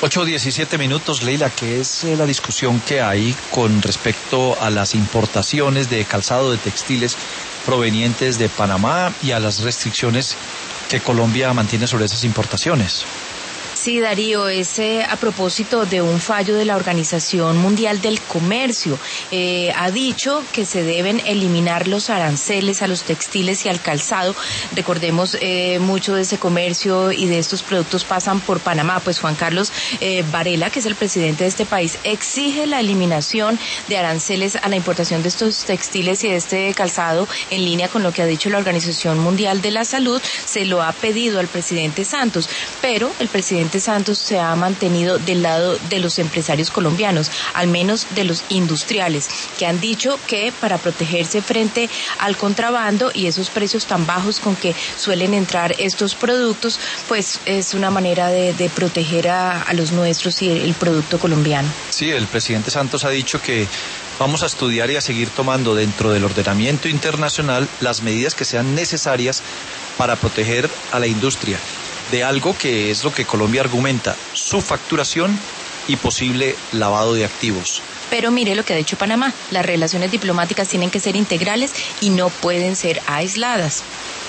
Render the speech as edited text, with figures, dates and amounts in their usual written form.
8:17, Leila, ¿qué es la discusión que hay con respecto a las importaciones de calzado de textiles provenientes de Panamá y a las restricciones que Colombia mantiene sobre esas importaciones? Sí, Darío, es a propósito de un fallo de la Organización Mundial del Comercio. Ha dicho que se deben eliminar los aranceles a los textiles y al calzado. Recordemos, mucho de ese comercio y de estos productos pasan por Panamá. Pues Juan Carlos Varela, que es el presidente de este país, exige la eliminación de aranceles a la importación de estos textiles y de este calzado, en línea con lo que ha dicho la Organización Mundial de la Salud. Se lo ha pedido al presidente Santos, pero el presidente Santos se ha mantenido del lado de los empresarios colombianos, al menos de los industriales, que han dicho que para protegerse frente al contrabando y esos precios tan bajos con que suelen entrar estos productos, pues es una manera de proteger a los nuestros y el producto colombiano. Sí, el presidente Santos ha dicho que vamos a estudiar y a seguir tomando dentro del ordenamiento internacional las medidas que sean necesarias para proteger a la industria de algo que es lo que Colombia argumenta: su facturación y posible lavado de activos. Pero mire lo que ha dicho Panamá: las relaciones diplomáticas tienen que ser integrales y no pueden ser aisladas.